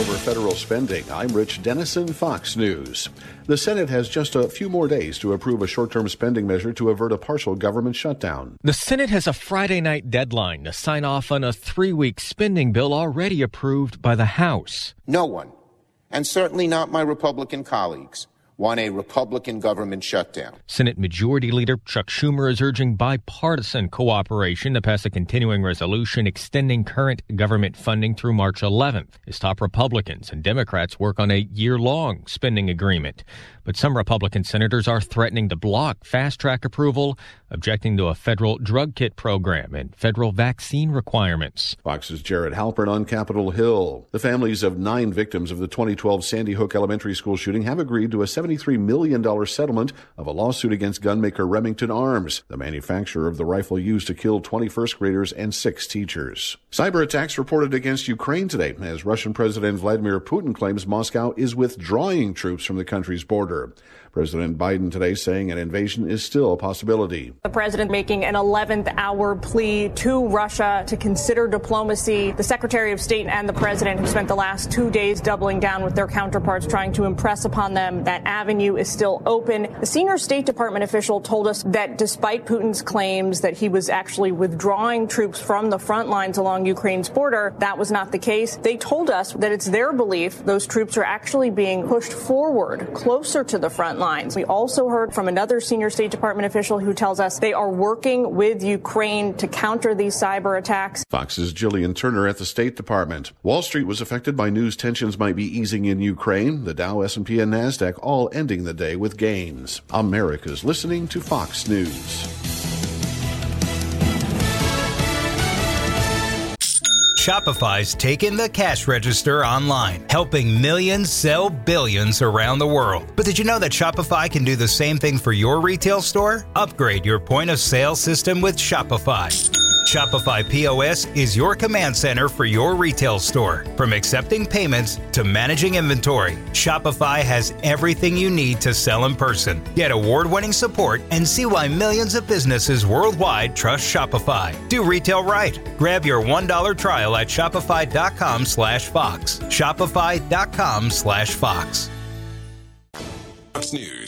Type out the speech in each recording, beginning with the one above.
over federal spending. I'm Rich Dennison, Fox News. The Senate has just a few more days to approve a short-term spending measure to avert a partial government shutdown. The Senate has a Friday night deadline to sign off on a 3-week spending bill already approved by the House. No one, and certainly not my Republican colleagues, want a Republican government shutdown. Senate Majority Leader Chuck Schumer is urging bipartisan cooperation to pass a continuing resolution extending current government funding through March 11th, as top Republicans and Democrats work on a year-long spending agreement. But some Republican senators are threatening to block fast-track approval, objecting to a federal drug kit program and federal vaccine requirements. Fox's Jared Halpern on Capitol Hill. The families of 9 victims of the 2012 Sandy Hook Elementary School shooting have agreed to a $73 million settlement of a lawsuit against gunmaker Remington Arms, the manufacturer of the rifle used to kill 20 first graders and 6 teachers. Cyber attacks reported against Ukraine today, as Russian President Vladimir Putin claims Moscow is withdrawing troops from the country's border. President Biden today saying an invasion is still a possibility. The president making an 11th hour plea to Russia to consider diplomacy. The Secretary of State and the president have spent the last 2 days doubling down with their counterparts, trying to impress upon them that avenue is still open. A senior State Department official told us that despite Putin's claims that he was actually withdrawing troops from the front lines along Ukraine's border, that was not the case. They told us that it's their belief those troops are actually being pushed forward, closer to the front lines. We also heard from another senior State Department official who tells us they are working with Ukraine to counter these cyber attacks. Fox's Jillian Turner at the State Department. Wall Street was affected by news tensions might be easing in Ukraine. The Dow, S&P, and NASDAQ all ending the day with gains. America's listening to Fox News. Shopify's taken the cash register online, helping millions sell billions around the world. But did you know that Shopify can do the same thing for your retail store? Upgrade your point of sale system with Shopify. Shopify POS is your command center for your retail store. From accepting payments to managing inventory, Shopify has everything you need to sell in person. Get award-winning support and see why millions of businesses worldwide trust Shopify. Do retail right. Grab your $1 trial at shopify.com/Fox. Shopify.com/Fox. Fox News.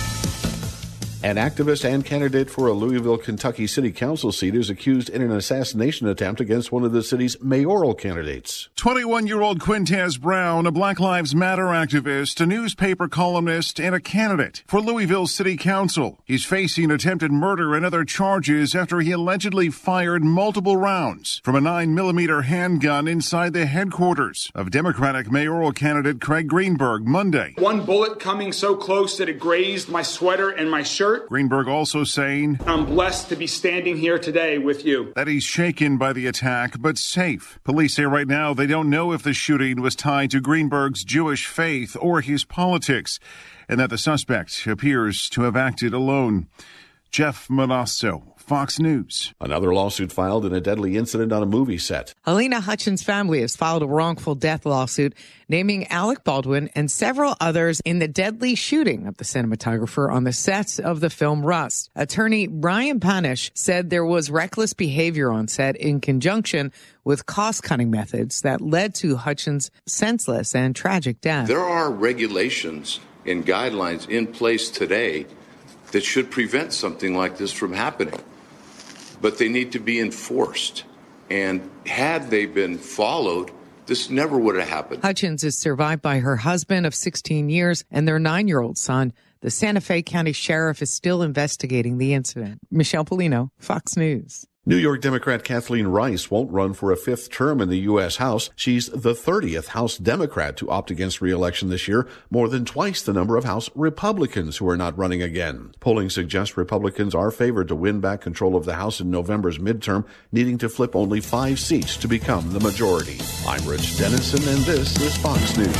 An activist and candidate for a Louisville, Kentucky city council seat is accused in an assassination attempt against one of the city's mayoral candidates. 21-year-old Quintez Brown, a Black Lives Matter activist, a newspaper columnist, and a candidate for Louisville City Council. He's facing attempted murder and other charges after he allegedly fired multiple rounds from a 9mm handgun inside the headquarters of Democratic mayoral candidate Craig Greenberg Monday. One bullet coming so close that it grazed my sweater and my shirt. Greenberg also saying, I'm blessed to be standing here today with you. That he's shaken by the attack, but safe. Police say right now they don't know if the shooting was tied to Greenberg's Jewish faith or his politics, and that the suspect appears to have acted alone. Jeff Manasso, Fox News. Another lawsuit filed in a deadly incident on a movie set. Helena Hutchins' family has filed a wrongful death lawsuit naming Alec Baldwin and several others in the deadly shooting of the cinematographer on the sets of the film Rust. Attorney Brian Panish said there was reckless behavior on set in conjunction with cost-cutting methods that led to Hutchins' senseless and tragic death. There are regulations and guidelines in place today that should prevent something like this from happening. But they need to be enforced. And had they been followed, this never would have happened. Hutchins is survived by her husband of 16 years and their 9-year-old son. The Santa Fe County Sheriff is still investigating the incident. Michelle Polino, Fox News. New York Democrat Kathleen Rice won't run for a 5th term in the U.S. House. She's the 30th House Democrat to opt against re-election this year, more than twice the number of House Republicans who are not running again. Polling suggests Republicans are favored to win back control of the House in November's midterm, needing to flip only 5 seats to become the majority. I'm Rich Dennison, and this is Fox News.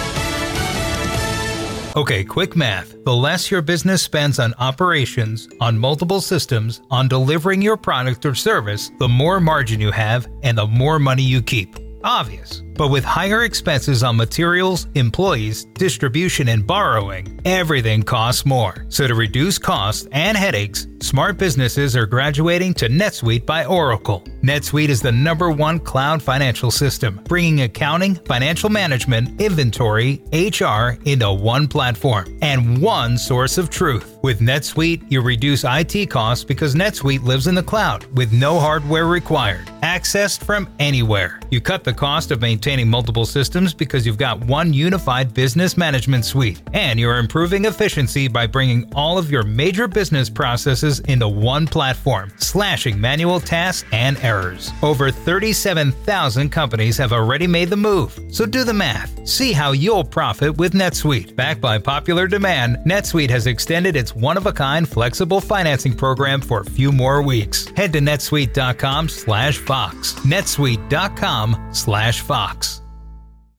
Okay, quick math. The less your business spends on operations, on multiple systems, on delivering your product or service, the more margin you have and the more money you keep. Obvious. But with higher expenses on materials, employees, distribution, and borrowing, everything costs more. So to reduce costs and headaches, smart businesses are graduating to NetSuite by Oracle. NetSuite is the #1 cloud financial system, bringing accounting, financial management, inventory, HR into one platform and one source of truth. With NetSuite, you reduce IT costs because NetSuite lives in the cloud with no hardware required, accessed from anywhere. You cut the cost of maintaining multiple systems because you've got one unified business management suite, and you're improving efficiency by bringing all of your major business processes into one platform, slashing manual tasks and errors. Over 37,000 companies have already made the move, so do the math. See how you'll profit with NetSuite. Backed by popular demand, NetSuite has extended its one-of-a-kind flexible financing program for a few more weeks. Head to netsuite.com/Fox. netsuite.com/Fox.